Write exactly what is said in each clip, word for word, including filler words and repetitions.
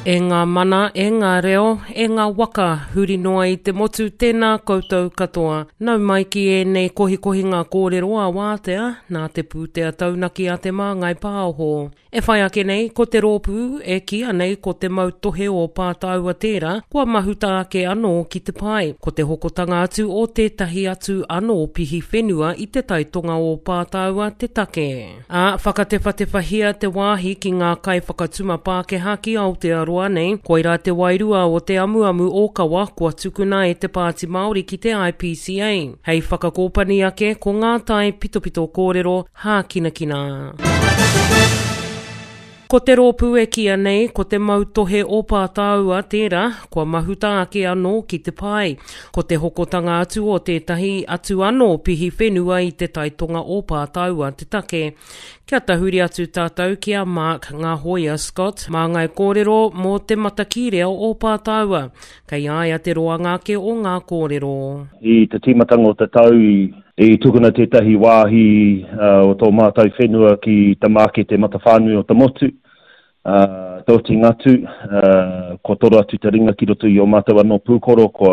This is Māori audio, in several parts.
E ngā mana, e ngā reo, e ngā waka, huri noa i te motu tēnā koutou katoa. Nau mai ki e nei kohi kohi ngā kōrero a wātea, nā te pūtea taunaki a te māngai pāoho. E whai ake nei, ko te rōpū, e kia nei ko te mautohe o pātaua tērā, kua mahuta ake anō ki te pai. Ko te hokotanga atu o tētahi atu anō pihi whenua i te taitonga o pātaua te take. A whakatewhatewhahia te wāhi ki ngā kai whakatuma Pākehā ki Aotearoa nei, koira te wairua o te amuamu o kawa kua tukuna e te Pāti Māori ki te I P C A. Hei whakakōpani ake ko ngā tai pitopito kōrero hākinakina. Ko te rōpū e kia nei, ko te mautohe o pātaua tērā, kua mahuta ake anō ki te pai. Ko te hokotanga atu o tētahi atu anō pihi whenua i te taitonga o pātaua te take. Kia tahuri atu tātou kia Mark Ngahoia Scott, māngai kōrero mō te matakīreo o pātaua. Kei aia te roanga ake o ngā kōrero. I te timatanga o te tau i, i tukuna tētahi wāhi uh, o tō mātou whenua ki te māke te matawhānui o te motu. Uh, tauti ngatu, uh, ko toro atu te ringa ki roto i o mātou anō pūkoro, ko,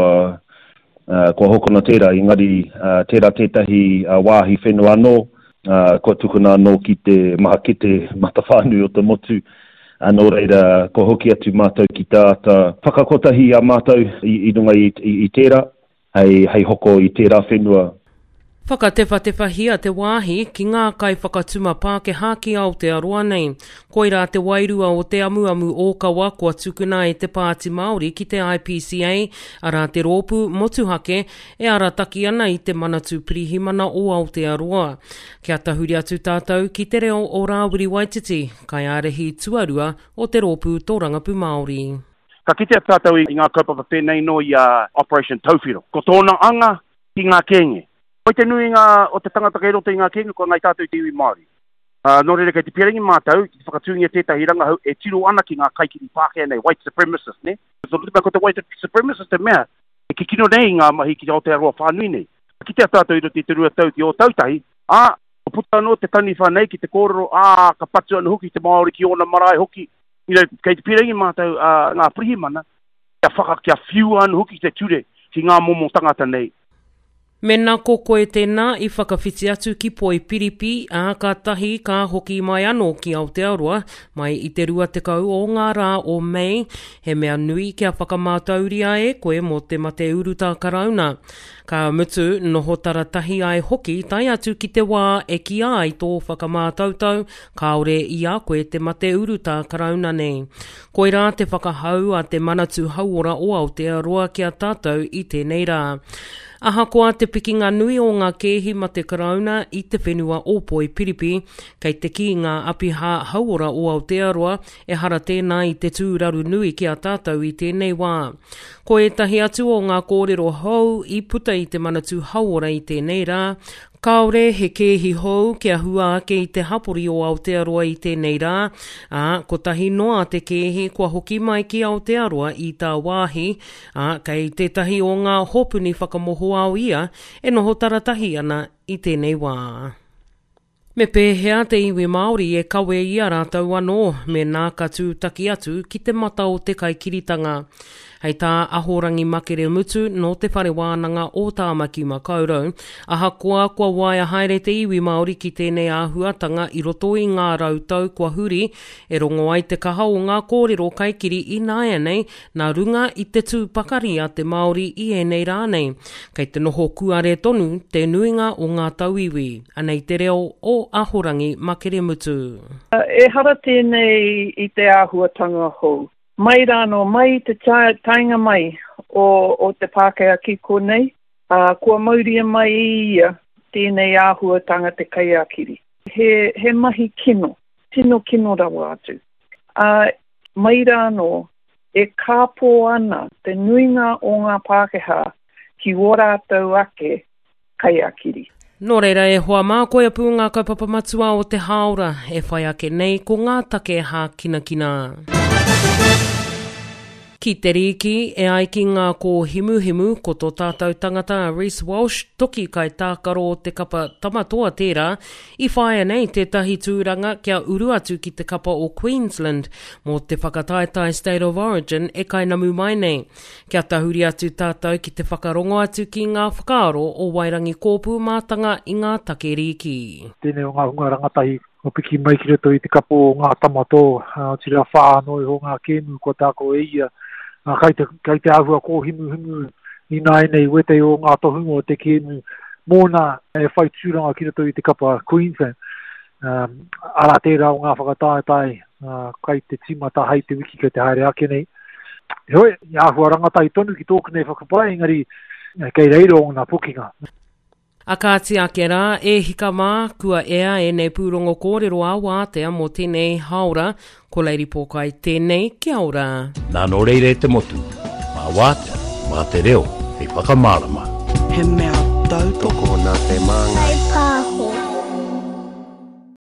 uh, ko hokona tērā, engari uh, tērā tētahi uh, wāhi whenua anō, uh, ko tukuna anō ki te maha ki te matawhānui o te motu, anō reira, ko hoki atu mātou ki tāta whakakotahi a mātou i, i runga i, i, i tērā, hei, hei hoko i tērā whenua. Whakatewhatewhahia te wāhi ki ngā kai whakatuma Pākehā ki Aotearoa nei. Koira te wairua o te amuamu o kawa kua tukuna e te Pāti Māori ki te I P C A, ara te rōpū motuhake e arataki ana i te manatu pirihimana o Aotearoa. Kia tahuri atu tātou ki te reo o Rāwiri Waititi, kai ārehi tuarua o te rōpū tō Rangapu Māori. Ka kite tātou i ngā kaupapa pēnei no i uh, Operation Tauwhiro. Ko tōna anga ki ngā kenge. Ko te nui ngā, o te tangata kei roto i ngā kenge, ko ngai tātou te iwi Māori. Uh, nō rere kei te pirangi mātou, ki te whakatūngia tētahi ranga hau, e tiro ana ki ngā kaikiri Pākehā nei, white supremacist, ne? So, ko te white supremacist te mea, e ki kino nei ngā mahi ki te Aotearoa whānui nei. Ki te tātou i roto i te rua tau, ki o tautahi, a, o puta anō te tani whānei ki te kōrero, a, ka patu anu hoki te Māori ki ona marae hoki, you know, kei te pirangi mātou, uh, ngā prihimana, kia whaka, kia whiu anu hoki te ture, ki ngā momo tangata nei. Mena ko koe tēnā i whakawhiti atu ki poi piripi a ka tahi ka hoki mai anō ki Aotearoa mai i te rua te kau o ngā rā o Mei, he mea nui kia whakamātauria e koe mō te mate uruta karauna. Ka mutu noho taratahi ai hoki tai atu ki te wā e ki ai tō whakamātautau, kaore i a koe te mate uruta karauna nei. Koira te whakahau a te manatu hauora o Aotearoa kia tātou i tēnei rā. Ahakoa te pikinga nui o ngā kehi ma te karauna i te whenua o poi piripi, kei te ki ngā apiha hauora o Aotearoa e hara tēnā i te tūraru nui ki a tātou i tēnei wā. Ko e tahi atu o ngā kōrero hou i puta i te manatu hauora i tēnei rā, kaore he kehi hou kia hua ake i te hapori o Aotearoa i tēnei rā, a ko tahi noa te kehi kua hoki mai ki Aotearoa i tā wāhi, a kei tētahi o ngā hopuni whakamoho au ia e noho taratahi ana i tēnei wā. Me pēhea te iwi Māori e kawe i a rātau anō me nā ka tūtaki atu ki te mata o te kaikiritanga. Hei tā ahorangi makere mutu no te whare wānanga o tāmaki makaurau, ahakoa kua waia haere te iwi Māori ki tēnei āhuatanga i roto i ngā rautau kua huri, e rongo ai te kaha o ngā kōrero kaikiri i nāia nei, nā runga i te tūpakari a te Māori i enei rānei. Kei te noho kuare tonu te nuinga o ngā tauiwi, anei te reo o ahorangi makere mutu. Uh, e hara tēnei i te āhuatanga hou. Mai rāno, mai te tainga mai o, o te Pākehā ki konei, uh, kua mauria mai ia tēnei āhuatanga te kaiakiri. He, he mahi kino, tino kino rawa atu. Uh, mai rāno, e kāpō ana te nuinga o ngā Pākehā ki ōrātau ake kaiakiri. Nō reira e hoa mā koe apu ngā kaupapa matua o te haora e whai ake nei ko ngā take hā kina kina. Ki te riki, e ai ki ngā ko himu-himu ko tō tātou tangata Reece Walsh, toki kai tākaro o te kapa tamatoa tērā, i whaia nei tētahi tūranga kia uru atu ki te kapa o Queensland, mō te whakataetai State of Origin e kai namu mai nei. Kia tahuri atu tātou ki te whakarongo atu ki ngā whakaaro o Wairangi kōpū mātanga i ngā take riki. Tēnei o ngā hunga rangatahi o piki mai ki roto i te kapo o ngā tamato, uh, tira whānoi ho ngā kēmu ko tāko e ia. Uh, kai, te, kai te ahua ko himu himu i nai nei wete o ngā tohunga o te kēmu mōna e whai tūranga ki roto i te kapa Queensland. Um, ara tērā o ngā whakataetai, uh, kai te timata hei te wiki kai te haere ake nei. Hoi, i ahua rangatai tonu ki tōku nei whakapai, engari kei reiro o ngā pukinga. A kāti ake rā, e hika mā, kua ea e nei pūrongo kōrero a wātea mō tēnei haura, ko Lady Pōkai tēnei, kia ora. Nā no reire te motu, mā wātea, mā te reo, e whakamārama. He mea tau toko nā te māngai.